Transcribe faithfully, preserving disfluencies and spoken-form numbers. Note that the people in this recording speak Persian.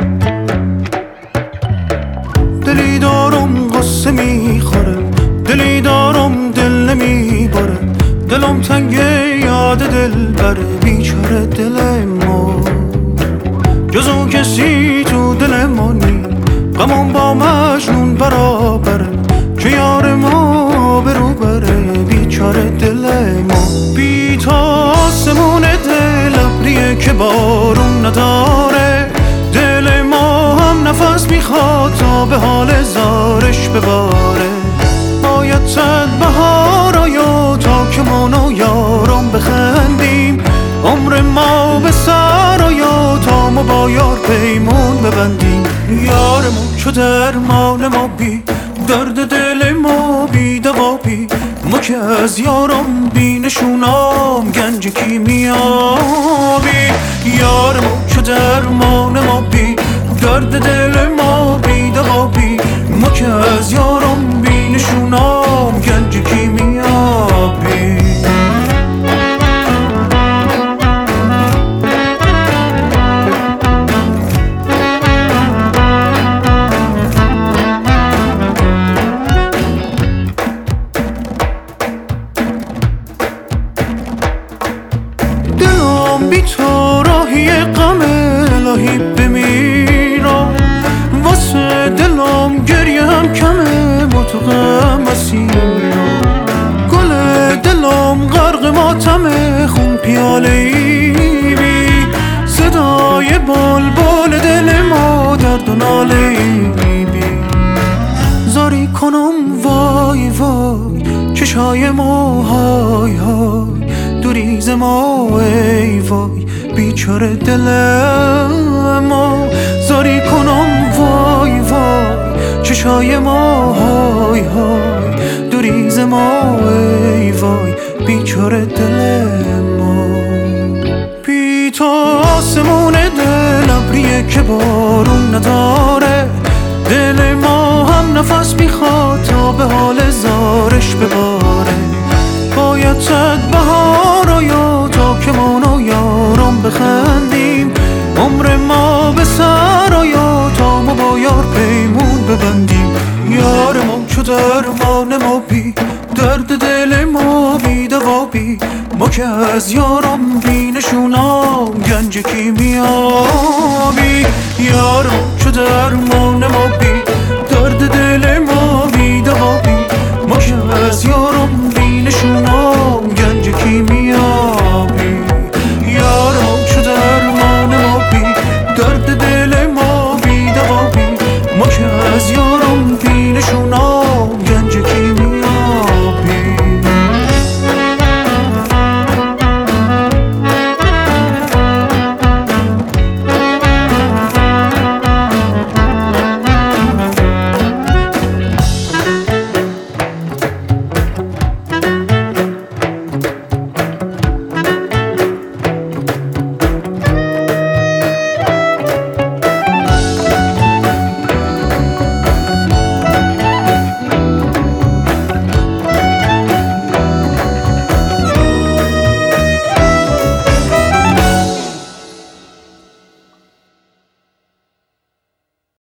دلی دارم قصه میخوره، دلی دارم دل نمیباره، دلم تنگه یاد دل بره، بیچاره دل ما. جزو کسی تو دل ما نی، غمم با مجنون برابره، که یار ما برو بره، بیچاره دل ما. بی تا آسمون دل ابریه که بارون نداره، دل ما هم نفس میخواد تا به حال زارش بباره. باید صد بهار آیا تا که من و یارم بخندیم، عمر ما به سر آیا تا ما با یار پیمون ببندیم. یارمون چو درمان ما بی، درد دل ما بی دوا بی، ما که از یارم بی نشونام گنج کیمیابی. یارمون چو درمان ما بی، درد دل ما بی دوا بی، ما که از یارم بی نشونام گنج کیمیابی. بی تو راهی غم الهی بمیرم، واسه دلم گریه هم کمه متقم مسیرم. گل دلم غرق ماتمه، خون پیاله ای بی، صدای بلبل دل ما درد و ناله ای بی. زاری کنم وای وای، چشای ما های های، دوریز ما ای وای، بیچاره دل ما. زاری کنم وای وای، چشای ما های های، دوریز ما ای وای، بیچاره دل ما. بی تو آسمون دل ابریه که بارون نداره، دل ما هم نفس میخواد تا به حال زارش بباره. باید صد بهار آیا تا که من و یارم بخندیم، عمر ما به سر آیا تا ما با یار پیمون ببندیم. یارمون چو درمان ما بی، درد دل ما بی دوا بی، ما که از یارم بی نشونام گنج کیمیابی. یار